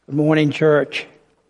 Good morning, church.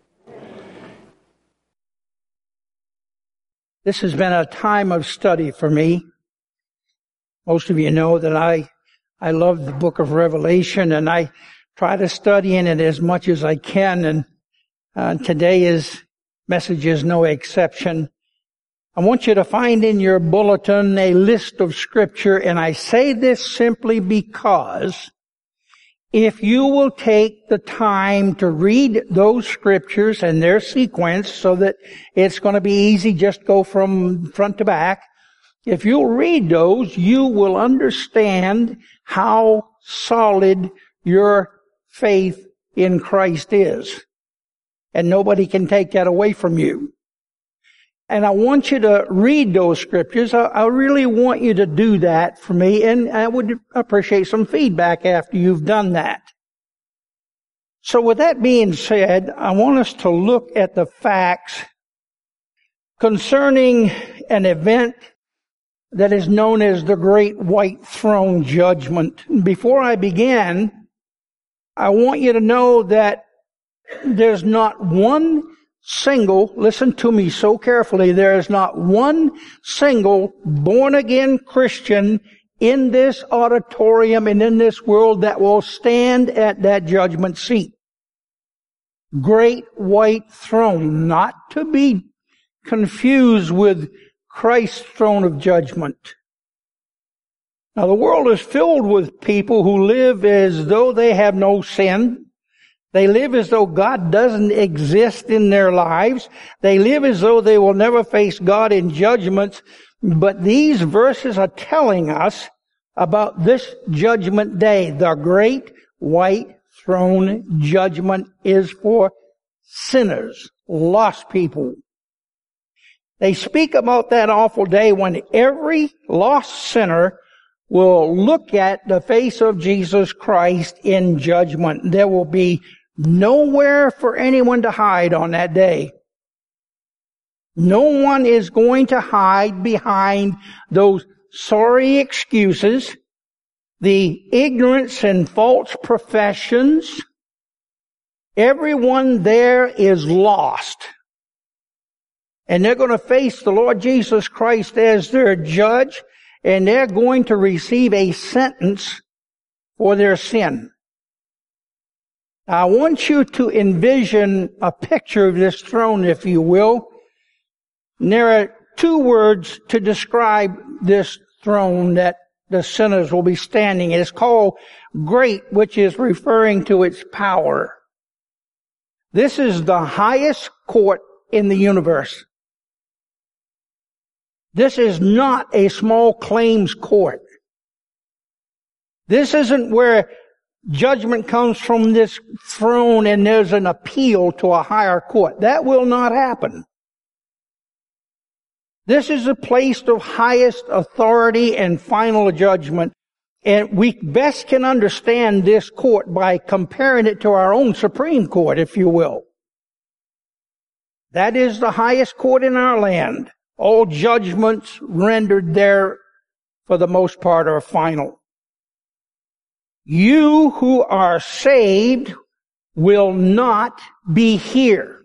This has been a time of study for me. Most of you know that I love the book of Revelation, and I try to study in it as much as I can, and today's message is no exception. I want you to find in your bulletin a list of scripture, and I say this simply because if you will take the time to read those scriptures and their sequence so that it's going to be easy, just go from front to back. If you'll read those, you will understand how solid your faith in Christ is. And nobody can take that away from you. And I want you to read those scriptures. I really want you to do that for me, and I would appreciate some feedback after you've done that. So with that being said, I want us to look at the facts concerning an event that is known as the Great White Throne Judgment. Before I begin, I want you to know that there's not one single, listen to me so carefully, there is not one single born-again Christian in this auditorium and in this world that will stand at that judgment seat. Great white throne, not to be confused with Christ's throne of judgment. Now, the world is filled with people who live as though they have no sin. They live as though God doesn't exist in their lives. They live as though they will never face God in judgments. But these verses are telling us about this judgment day. The great white throne judgment is for sinners, lost people. They speak about that awful day when every lost sinner will look at the face of Jesus Christ in judgment. There will be nowhere for anyone to hide on that day. No one is going to hide behind those sorry excuses, the ignorance and false professions. Everyone there is lost. And they're going to face the Lord Jesus Christ as their judge, and they're going to receive a sentence for their sin. I want you to envision a picture of this throne, if you will. And there are two words to describe this throne that the sinners will be standing. It's called great, which is referring to its power. This is the highest court in the universe. This is not a small claims court. This isn't where judgment comes from this throne and there's an appeal to a higher court. That will not happen. This is a place of highest authority and final judgment. And we best can understand this court by comparing it to our own Supreme Court, if you will. That is the highest court in our land. All judgments rendered there, for the most part, are final. You who are saved will not be here.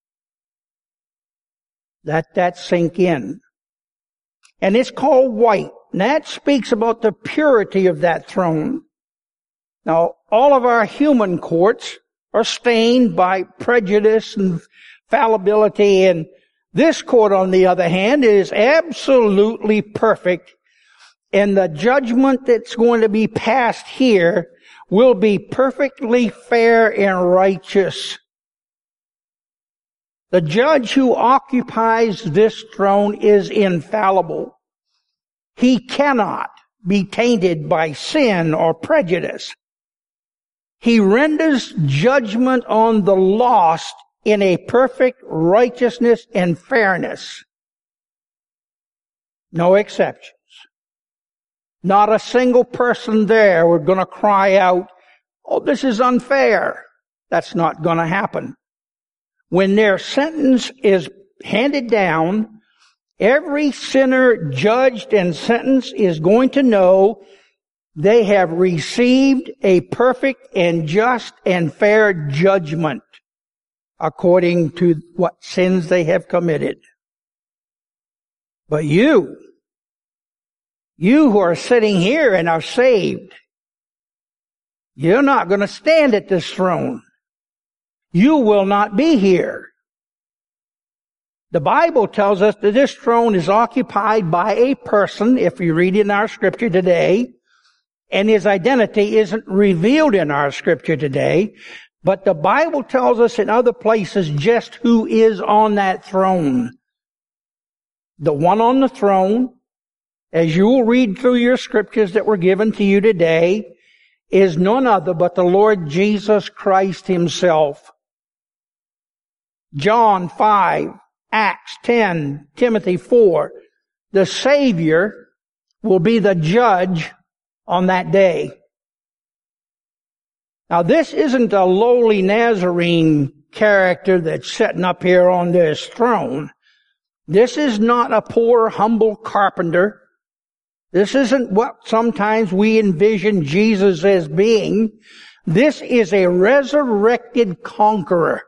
Let that sink in. And it's called white. And that speaks about the purity of that throne. Now, all of our human courts are stained by prejudice and fallibility, and this court, on the other hand, is absolutely perfect. And the judgment that's going to be passed here will be perfectly fair and righteous. The judge who occupies this throne is infallible. He cannot be tainted by sin or prejudice. He renders judgment on the lost in a perfect righteousness and fairness. No exceptions. Not a single person there were going to cry out, "Oh, this is unfair." That's not going to happen. When their sentence is handed down, every sinner judged and sentenced is going to know They have received a perfect and just and fair judgment according to what sins they have committed. But you who are sitting here and are saved, you're not going to stand at this throne. You will not be here. The Bible tells us that this throne is occupied by a person, if you read in our scripture today, and his identity isn't revealed in our scripture today, but the Bible tells us in other places just who is on that throne. The one on the throne, as you will read through your scriptures that were given to you today, is none other but the Lord Jesus Christ himself. John 5, Acts 10, Timothy 4, the Savior will be the judge on that day. Now this isn't a lowly Nazarene character that's sitting up here on this throne. This is not a poor, humble carpenter. This isn't what sometimes we envision Jesus as being. This is a resurrected conqueror.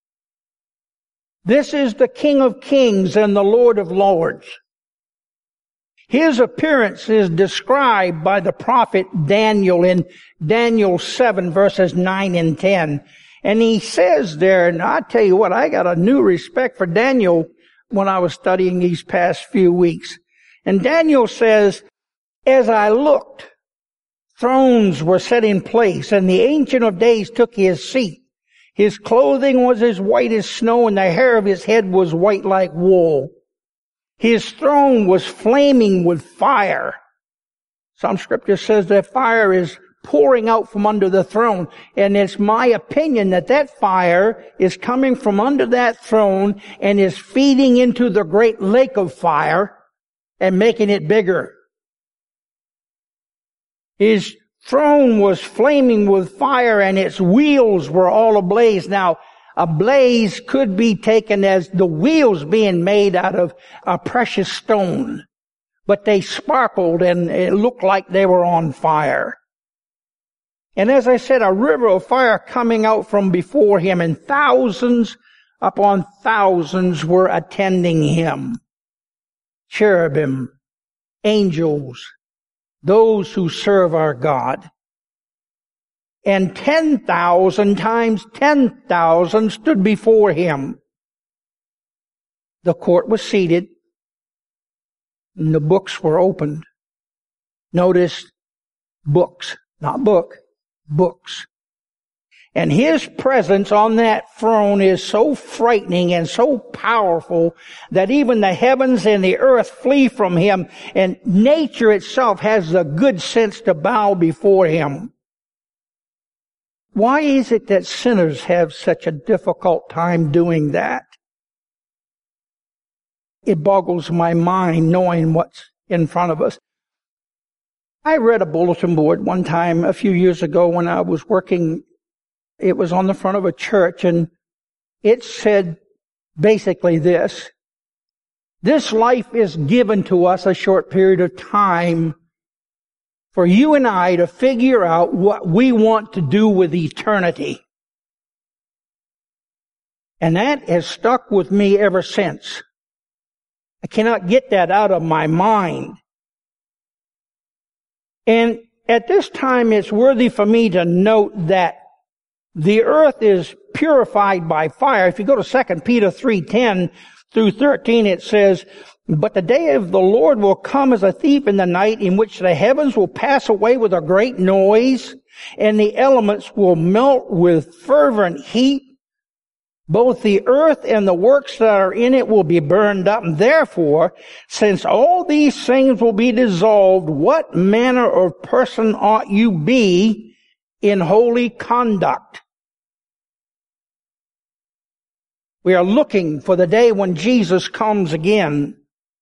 This is the King of Kings and the Lord of Lords. His appearance is described by the prophet Daniel in Daniel 7 verses 9 and 10. And he says there, and I tell you what, I got a new respect for Daniel when I was studying these past few weeks. And Daniel says, as I looked, thrones were set in place, and the Ancient of Days took his seat. His clothing was as white as snow, and the hair of his head was white like wool. His throne was flaming with fire. Some scripture says that fire is pouring out from under the throne. And it's my opinion that that fire is coming from under that throne and is feeding into the great lake of fire and making it bigger. His throne was flaming with fire and its wheels were all ablaze. Now, a blaze could be taken as the wheels being made out of a precious stone. But they sparkled and it looked like they were on fire. And as I said, a river of fire coming out from before him, and thousands upon thousands were attending him. Cherubim, angels, those who serve our God. And 10,000 times 10,000 stood before him. The court was seated, and the books were opened. Notice, books, not book, books. And his presence on that throne is so frightening and so powerful that even the heavens and the earth flee from him, and nature itself has the good sense to bow before him. Why is it that sinners have such a difficult time doing that? It boggles my mind knowing what's in front of us. I read a bulletin board one time a few years ago when I was working. It was on the front of a church, and it said basically this: this life is given to us a short period of time for you and I to figure out what we want to do with eternity. And that has stuck with me ever since. I cannot get that out of my mind. And at this time, it's worthy for me to note that the earth is purified by fire. If you go to 2 Peter 3:10 through 13, it says, but the day of the Lord will come as a thief in the night, in which the heavens will pass away with a great noise, and the elements will melt with fervent heat. Both the earth and the works that are in it will be burned up. And therefore, since all these things will be dissolved, what manner of person ought you be in holy conduct? We are looking for the day when Jesus comes again.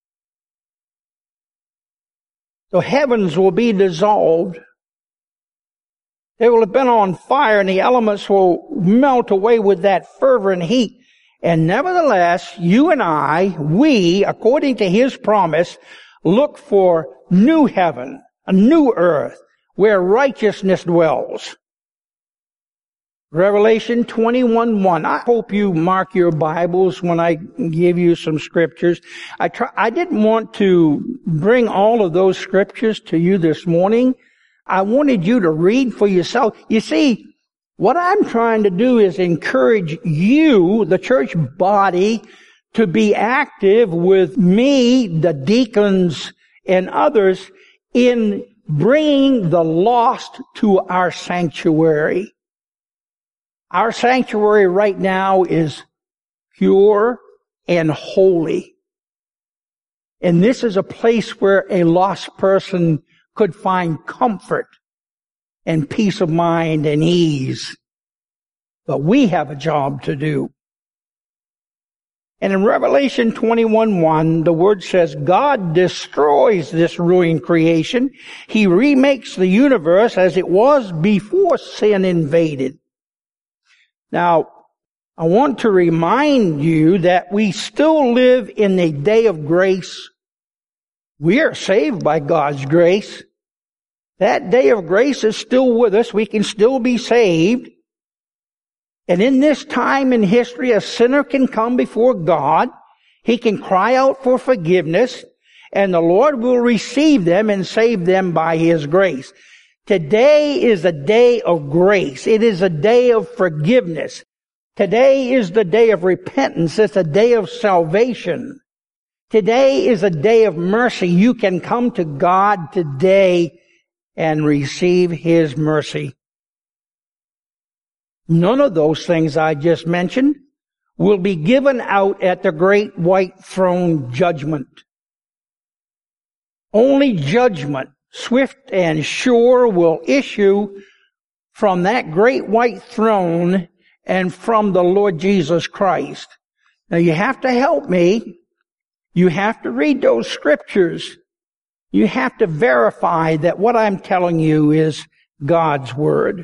The heavens will be dissolved. They will have been on fire, and the elements will melt away with that fervent heat. And nevertheless, you and I, we, according to his promise, look for new heaven, a new earth, where righteousness dwells. Revelation 21:1. I hope you mark your Bibles when I give you some scriptures. I didn't want to bring all of those scriptures to you this morning. I wanted you to read for yourself. You see, what I'm trying to do is encourage you, the church body, to be active with me, the deacons, and others in bringing the lost to our sanctuary. Our sanctuary right now is pure and holy. And this is a place where a lost person could find comfort and peace of mind and ease. But we have a job to do. And in Revelation 21:1, the word says, God destroys this ruined creation. He remakes the universe as it was before sin invaded. Now, I want to remind you that we still live in a day of grace. We are saved by God's grace. That day of grace is still with us. We can still be saved. And in this time in history, a sinner can come before God. He can cry out for forgiveness, and the Lord will receive them and save them by His grace. Today is a day of grace. It is a day of forgiveness. Today is the day of repentance. It's a day of salvation. Today is a day of mercy. You can come to God today and receive His mercy. None of those things I just mentioned will be given out at the great white throne judgment. Only judgment, swift and sure, will issue from that great white throne and from the Lord Jesus Christ. Now you have to help me. You have to read those scriptures. You have to verify that what I'm telling you is God's Word.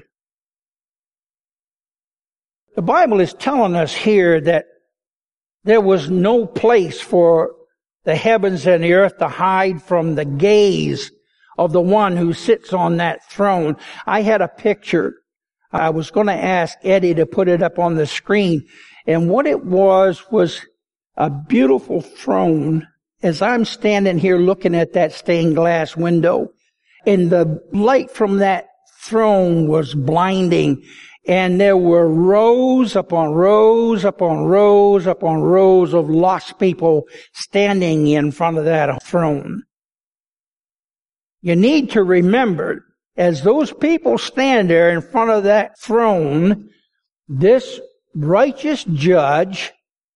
The Bible is telling us here that there was no place for the heavens and the earth to hide from the gaze of the one who sits on that throne. I had a picture. I was going to ask Eddie to put it up on the screen. And what it was a beautiful throne. As I'm standing here looking at that stained glass window, and the light from that throne was blinding. And there were rows upon rows upon rows upon rows of lost people standing in front of that throne. You need to remember, as those people stand there in front of that throne, this righteous judge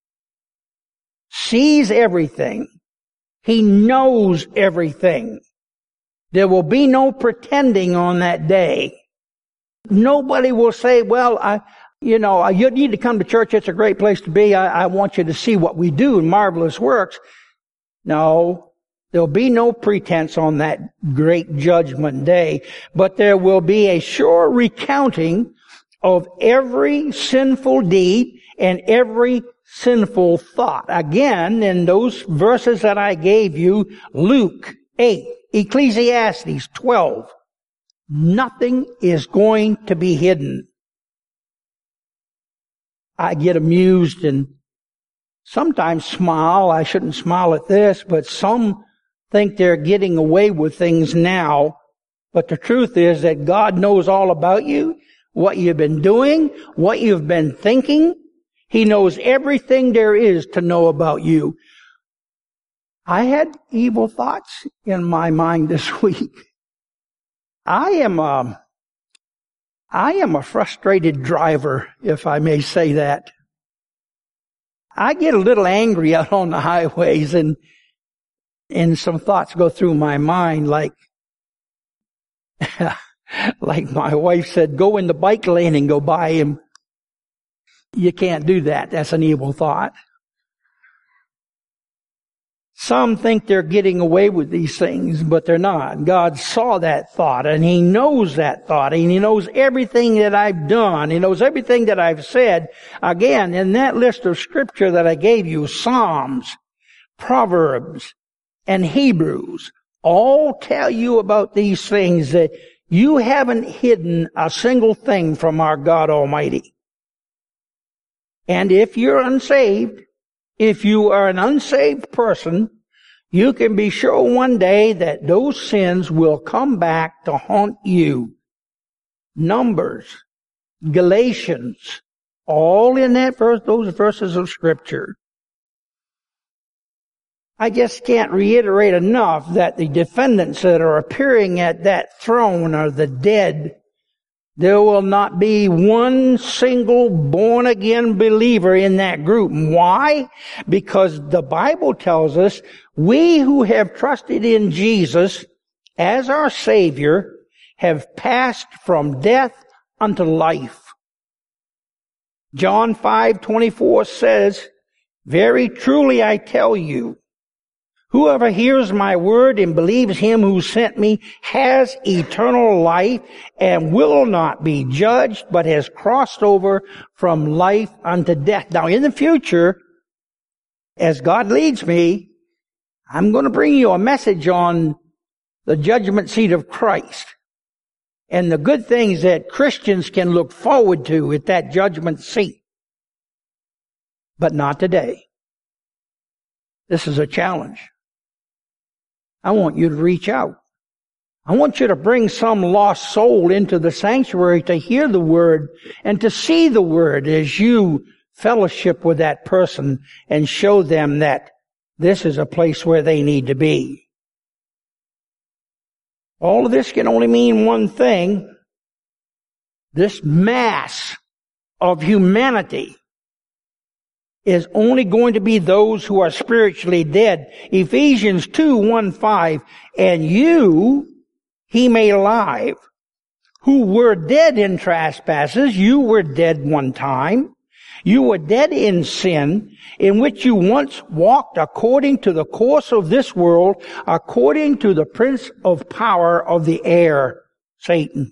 sees everything. He knows everything. There will be no pretending on that day. Nobody will say, well, you need to come to church. It's a great place to be. I want you to see what we do in marvelous works. No, there'll be no pretense on that great judgment day, but there will be a sure recounting of every sinful deed and every sinful thought. Again, in those verses that I gave you, Luke 8, Ecclesiastes 12, nothing is going to be hidden. I get amused and sometimes smile. I shouldn't smile at this, but some think they're getting away with things now. But the truth is that God knows all about you, what you've been doing, what you've been thinking. He knows everything there is to know about you. I had evil thoughts in my mind this week. I am a frustrated driver, if I may say that. I get a little angry out on the highways and some thoughts go through my mind like my wife said, go in the bike lane and go by him. You can't do that. That's an evil thought. Some think they're getting away with these things, but they're not. God saw that thought, and He knows that thought, and He knows everything that I've done. He knows everything that I've said. Again, in that list of scripture that I gave you, Psalms, Proverbs, and Hebrews all tell you about these things, that You haven't hidden a single thing from our God Almighty. And if you're unsaved, if you are an unsaved person, you can be sure one day that those sins will come back to haunt you. Numbers, Galatians, all in that verse, those verses of Scripture. I just can't reiterate enough that the defendants that are appearing at that throne are the dead. There will not be one single born-again believer in that group. Why? Because the Bible tells us we who have trusted in Jesus as our Savior have passed from death unto life. John 5:24 says, "Very truly I tell you, whoever hears my word and believes him who sent me has eternal life and will not be judged, but has crossed over from life unto death." Now in the future, as God leads me, I'm going to bring you a message on the judgment seat of Christ and the good things that Christians can look forward to at that judgment seat. But not today. This is a challenge. I want you to reach out. I want you to bring some lost soul into the sanctuary to hear the word and to see the word as you fellowship with that person and show them that this is a place where they need to be. All of this can only mean one thing. This mass of humanity is only going to be those who are spiritually dead. Ephesians 2:1-5, "And you he made alive, who were dead in trespasses." You were dead one time. "You were dead in sin, in which you once walked according to the course of this world, according to the prince of power of the air," Satan.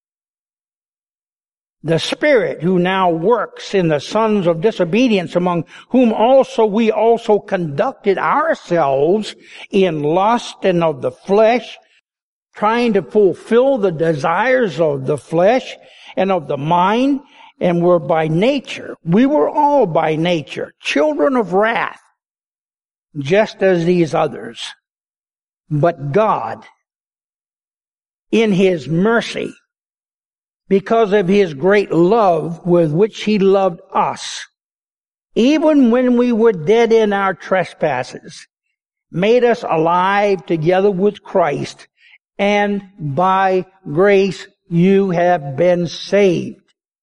"The Spirit who now works in the sons of disobedience, among whom also we also conducted ourselves in lust and of the flesh, trying to fulfill the desires of the flesh and of the mind, and were by nature," we were all by nature, "children of wrath, just as these others. But God, in His mercy, because of His great love with which He loved us, even when we were dead in our trespasses, made us alive together with Christ, and by grace you have been saved."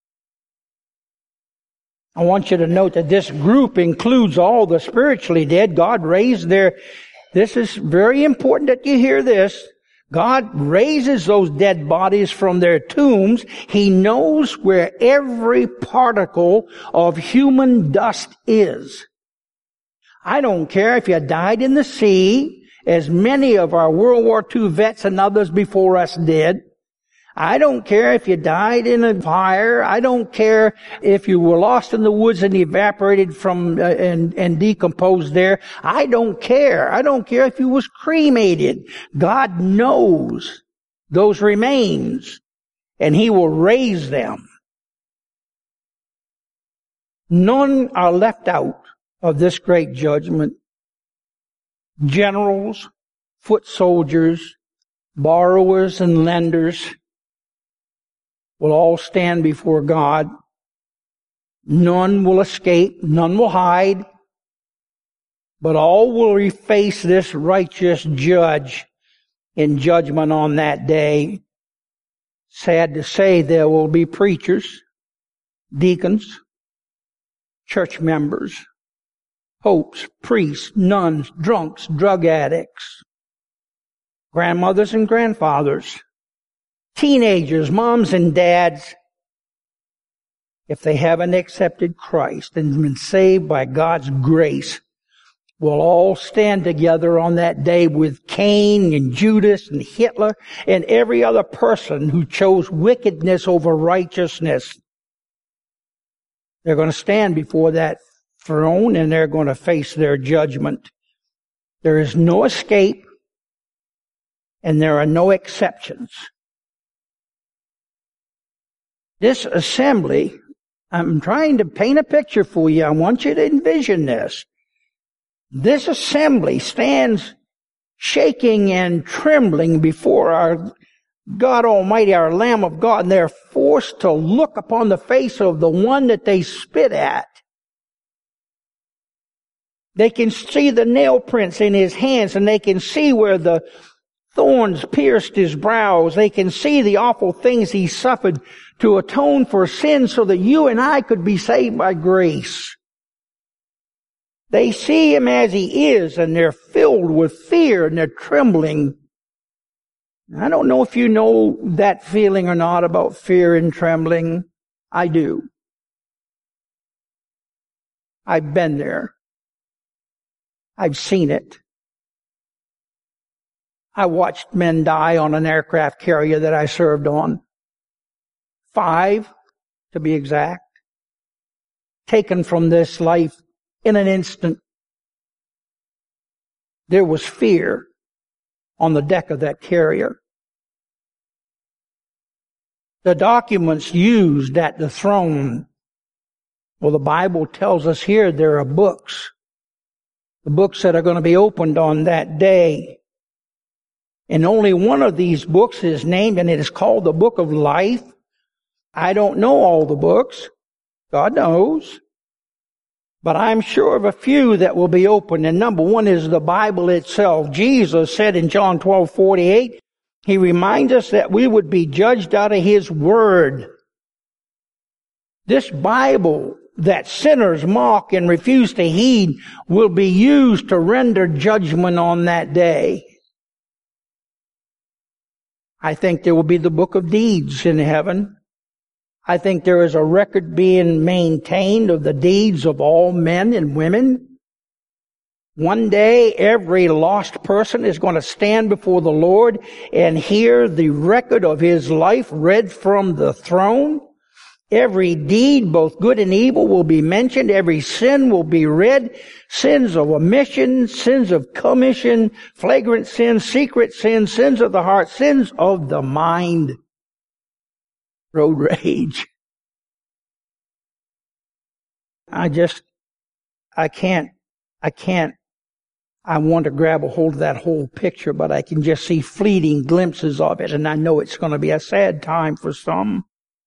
I want you to note that this group includes all the spiritually dead. God raised this is very important that you hear this. God raises those dead bodies from their tombs. He knows where every particle of human dust is. I don't care if you died in the sea, as many of our World War II vets and others before us did. I don't care if you died in a fire. I don't care if you were lost in the woods and evaporated from and decomposed there. I don't care. I don't care if you was cremated. God knows those remains, and He will raise them. None are left out of this great judgment. Generals, foot soldiers, borrowers and lenders will all stand before God. None will escape, none will hide, but all will face this righteous judge in judgment on that day. Sad to say, there will be preachers, deacons, church members, popes, priests, nuns, drunks, drug addicts, grandmothers and grandfathers, teenagers, moms and dads, if they haven't accepted Christ and been saved by God's grace, will all stand together on that day with Cain and Judas and Hitler and every other person who chose wickedness over righteousness. They're going to stand before that throne and they're going to face their judgment. There is no escape and there are no exceptions. This assembly, I'm trying to paint a picture for you. I want you to envision this. This assembly stands shaking and trembling before our God Almighty, our Lamb of God, and they're forced to look upon the face of the one that they spit at. They can see the nail prints in his hands, and they can see where the thorns pierced his brows. They can see the awful things he suffered to atone for sin so that you and I could be saved by grace. They see him as he is, and they're filled with fear, and they're trembling. I don't know if you know that feeling or not about fear and trembling. I do. I've been there. I've seen it. I watched men die on an aircraft carrier that I served on. 5, to be exact. Taken from this life in an instant. There was fear on the deck of that carrier. The documents used at the throne, well, the Bible tells us here there are books. The books that are going to be opened on that day. And only one of these books is named, and it is called the Book of Life. I don't know all the books. God knows. But I'm sure of a few that will be opened. And number one is the Bible itself. Jesus said in John 12:48, he reminds us that we would be judged out of his word. This Bible that sinners mock and refuse to heed will be used to render judgment on that day. I think there will be the book of deeds in heaven. I think there is a record being maintained of the deeds of all men and women. One day, every lost person is going to stand before the Lord and hear the record of his life read from the throne. Every deed, both good and evil, will be mentioned. Every sin will be read. Sins of omission, sins of commission, flagrant sins, secret sins, sins of the heart, sins of the mind. Road rage. I want to grab a hold of that whole picture, but I can just see fleeting glimpses of it, and I know it's going to be a sad time for some.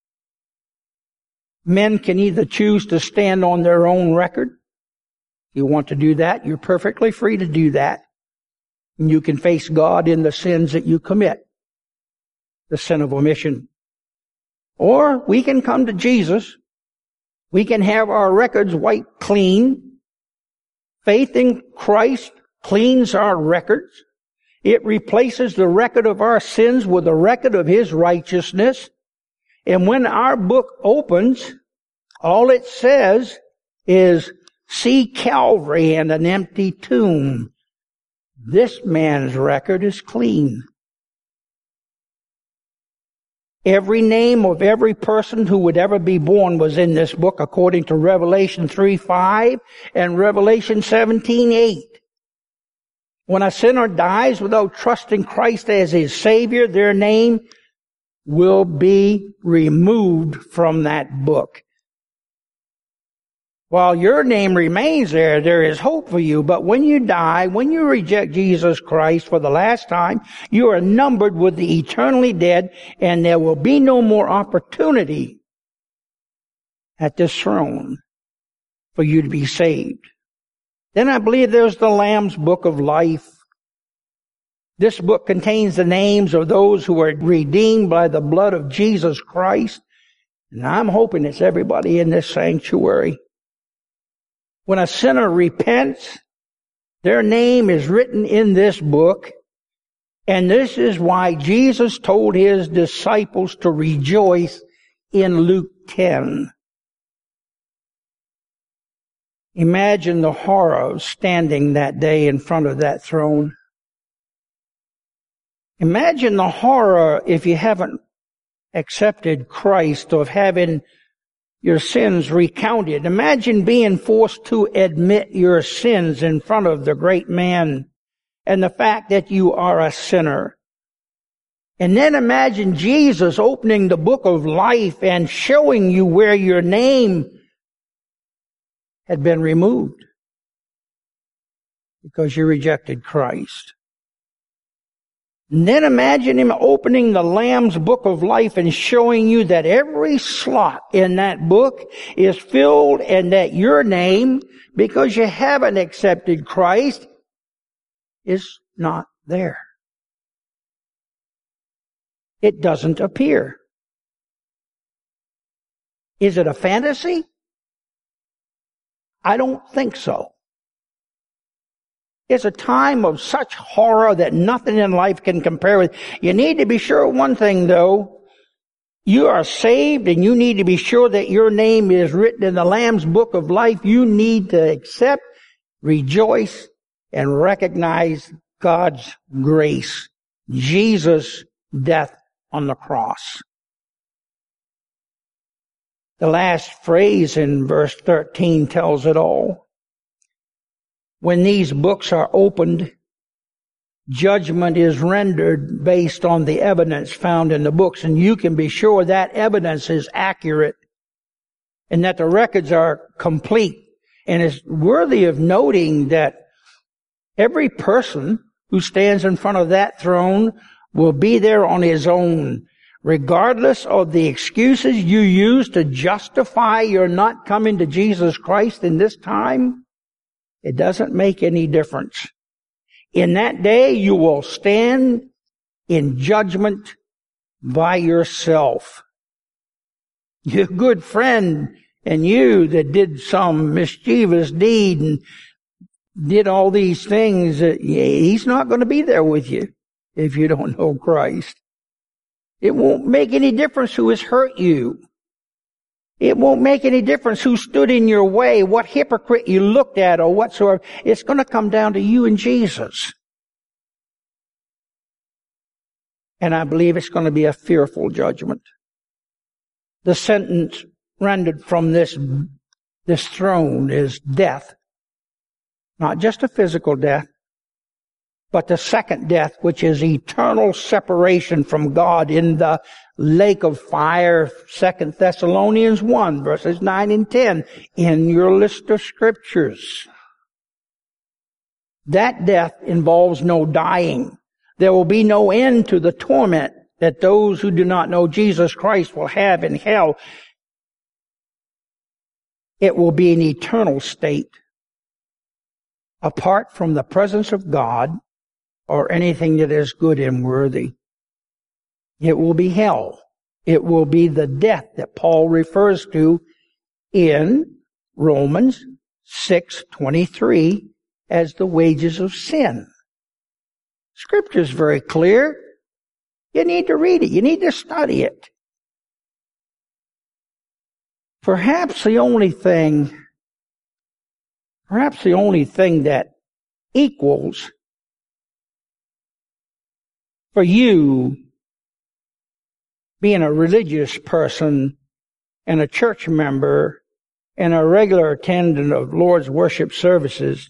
Men can either choose to stand on their own record. If you want to do that, you're perfectly free to do that. And you can face God in the sins that you commit. The sin of omission. Or we can come to Jesus. We can have our records wiped clean. Faith in Christ cleans our records. It replaces the record of our sins with the record of his righteousness. And when our book opens, all it says is, see Calvary and an empty tomb. This man's record is clean. Every name of every person who would ever be born was in this book, according to Revelation 3:5 and Revelation 17:8. When a sinner dies without trusting Christ as his Savior, their name will be removed from that book. While your name remains there, there is hope for you. But when you die, when you reject Jesus Christ for the last time, you are numbered with the eternally dead, and there will be no more opportunity at this throne for you to be saved. Then I believe there's the Lamb's Book of Life. This book contains the names of those who were redeemed by the blood of Jesus Christ. And I'm hoping it's everybody in this sanctuary. When a sinner repents, their name is written in this book. And this is why Jesus told his disciples to rejoice in Luke 10. Imagine the horror of standing that day in front of that throne. Imagine the horror if you haven't accepted Christ, of having your sins recounted. Imagine being forced to admit your sins in front of the great man and the fact that you are a sinner. And then imagine Jesus opening the book of life and showing you where your name had been removed because you rejected Christ. And then imagine him opening the Lamb's book of life and showing you that every slot in that book is filled and that your name, because you haven't accepted Christ, is not there. It doesn't appear. Is it a fantasy? I don't think so. It's a time of such horror that nothing in life can compare with. You need to be sure of one thing, though. You are saved, and you need to be sure that your name is written in the Lamb's book of life. You need to accept, rejoice, and recognize God's grace. Jesus' death on the cross. The last phrase in verse 13 tells it all. When these books are opened, judgment is rendered based on the evidence found in the books, and you can be sure that evidence is accurate and that the records are complete. And it's worthy of noting that every person who stands in front of that throne will be there on his own, regardless of the excuses you use to justify your not coming to Jesus Christ in this time. It doesn't make any difference. In that day, you will stand in judgment by yourself. Your good friend and you that did some mischievous deed and did all these things, he's not going to be there with you if you don't know Christ. It won't make any difference who has hurt you. It won't make any difference who stood in your way, what hypocrite you looked at or whatsoever. It's going to come down to you and Jesus. And I believe it's going to be a fearful judgment. The sentence rendered from this throne is death. Not just a physical death, but the second death, which is eternal separation from God in the lake of fire, 2 Thessalonians 1, verses 9 and 10, in your list of scriptures. That death involves no dying. There will be no end to the torment that those who do not know Jesus Christ will have in hell. It will be an eternal state, apart from the presence of God or anything that is good and worthy. It will be hell. It will be the death that Paul refers to in Romans 6:23 as the wages of sin. Scripture is very clear. You need to read it. You need to study it. Perhaps the only thing that equals for you being a religious person and a church member and a regular attendant of Lord's worship services,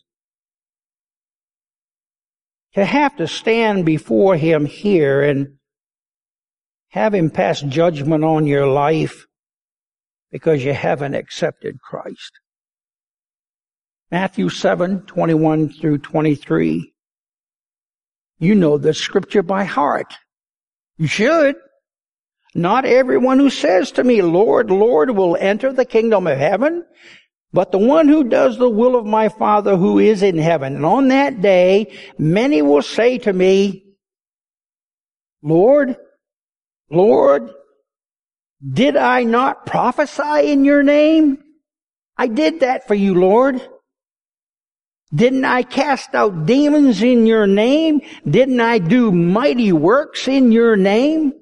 to have to stand before Him here and have Him pass judgment on your life because you haven't accepted Christ. Matthew 7:21 through 23. You know the scripture by heart. You should. Not everyone who says to me, Lord, Lord, will enter the kingdom of heaven, but the one who does the will of my Father who is in heaven. And on that day, many will say to me, Lord, Lord, did I not prophesy in your name? I did that for you, Lord. Didn't I cast out demons in your name? Didn't I do mighty works in your name?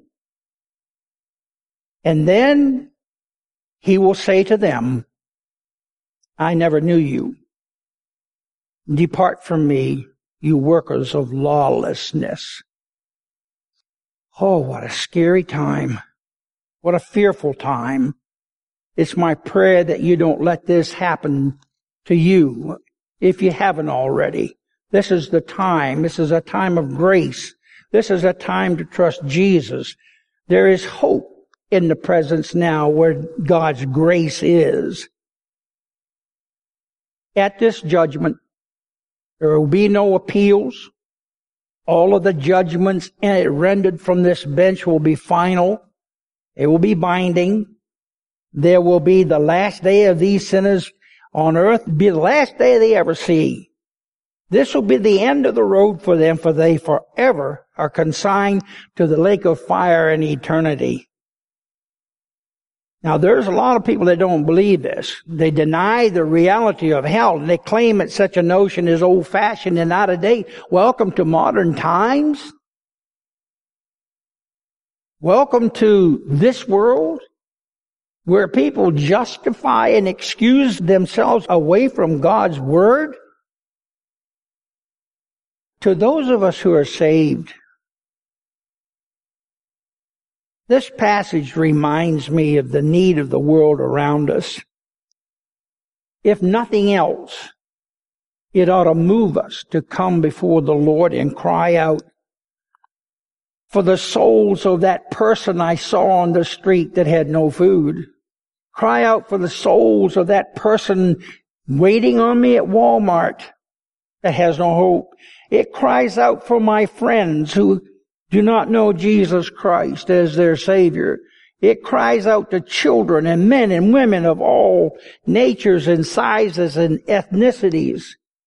And then He will say to them, I never knew you. Depart from me, you workers of lawlessness. Oh, what a scary time. What a fearful time. It's my prayer that you don't let this happen to you if you haven't already. This is the time. This is a time of grace. This is a time to trust Jesus. There is hope in the presence now where God's grace is. At this judgment, there will be no appeals. All of the judgments rendered from this bench will be final. It will be binding. There will be the last day of these sinners on earth, be the last day they ever see. This will be the end of the road for them, for they forever are consigned to the lake of fire in eternity. Now, there's a lot of people that don't believe this. They deny the reality of hell, and they claim that such a notion is old-fashioned and out of date. Welcome to modern times. Welcome to this world where people justify and excuse themselves away from God's Word. To those of us who are saved, this passage reminds me of the need of the world around us. If nothing else, it ought to move us to come before the Lord and cry out for the souls of that person I saw on the street that had no food. Cry out for the souls of that person waiting on me at Walmart that has no hope. It cries out for my friends who do not know Jesus Christ as their Savior. It cries out to children and men and women of all natures and sizes and ethnicities.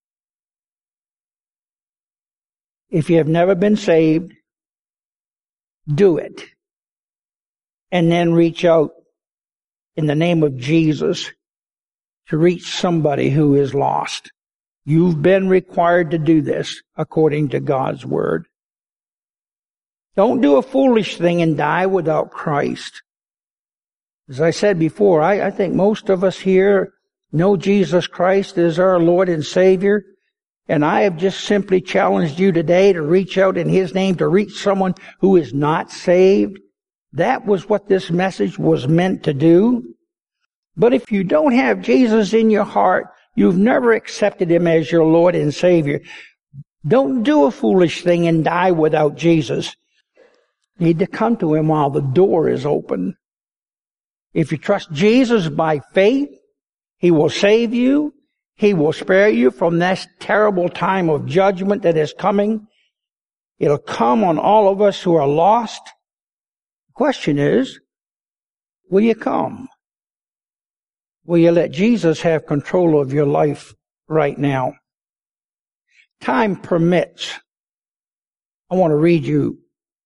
If you have never been saved, do it. And then reach out in the name of Jesus to reach somebody who is lost. You've been required to do this according to God's Word. Don't do a foolish thing and die without Christ. As I said before, I think most of us here know Jesus Christ as our Lord and Savior. And I have just simply challenged you today to reach out in His name to reach someone who is not saved. That was what this message was meant to do. But if you don't have Jesus in your heart, you've never accepted Him as your Lord and Savior, don't do a foolish thing and die without Jesus. You need to come to Him while the door is open. If you trust Jesus by faith, He will save you. He will spare you from this terrible time of judgment that is coming. It'll come on all of us who are lost. The question is, will you come? Will you let Jesus have control of your life right now? Time permits. I want to read you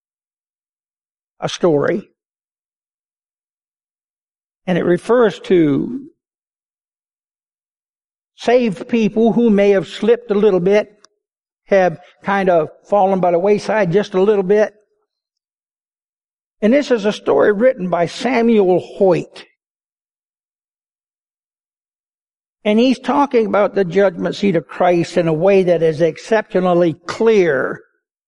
a story. And it refers to saved people who may have slipped a little bit, have kind of fallen by the wayside just a little bit. And this is a story written by Samuel Hoyt. And he's talking about the judgment seat of Christ in a way that is exceptionally clear.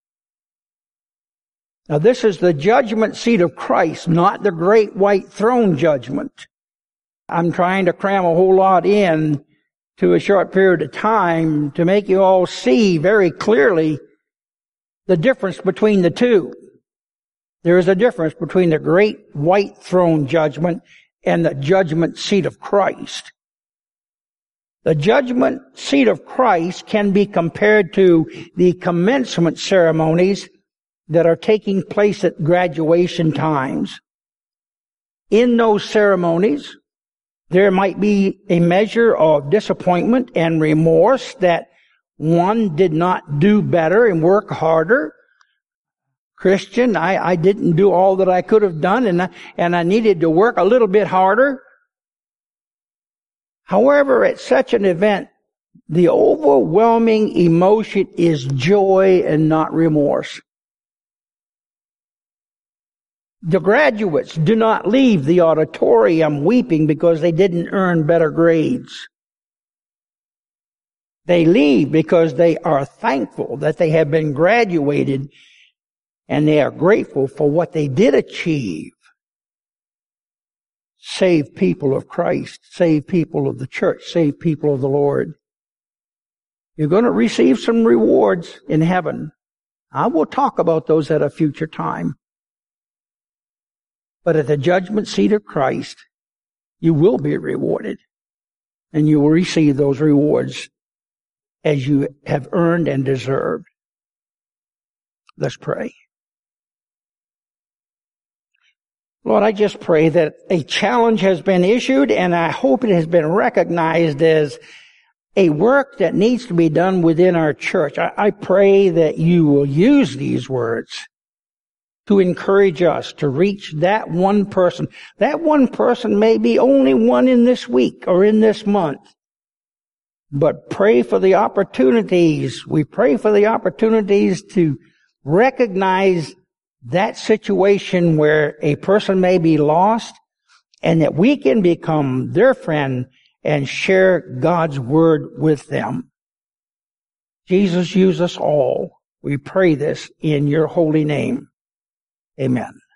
Now, this is the judgment seat of Christ, not the great white throne judgment. I'm trying to cram a whole lot in to a short period of time to make you all see very clearly the difference between the two. There is a difference between the great white throne judgment and the judgment seat of Christ. The judgment seat of Christ can be compared to the commencement ceremonies that are taking place at graduation times. In those ceremonies, there might be a measure of disappointment and remorse that one did not do better and work harder. Christian, I didn't do all that I could have done, and I needed to work a little bit harder. However, at such an event, the overwhelming emotion is joy and not remorse. The graduates do not leave the auditorium weeping because they didn't earn better grades. They leave because they are thankful that they have been graduated and they are grateful for what they did achieve. Save people of Christ, save people of the church, save people of the Lord. You're going to receive some rewards in heaven. I will talk about those at a future time. But at the judgment seat of Christ, you will be rewarded. And you will receive those rewards as you have earned and deserved. Let's pray. Lord, I just pray that a challenge has been issued, and I hope it has been recognized as a work that needs to be done within our church. I pray that you will use these words to encourage us to reach that one person. That one person may be only one in this week or in this month. But pray for the opportunities. We pray for the opportunities to recognize that situation where a person may be lost, and that we can become their friend and share God's word with them. Jesus, use us all. We pray this in your holy name. Amen.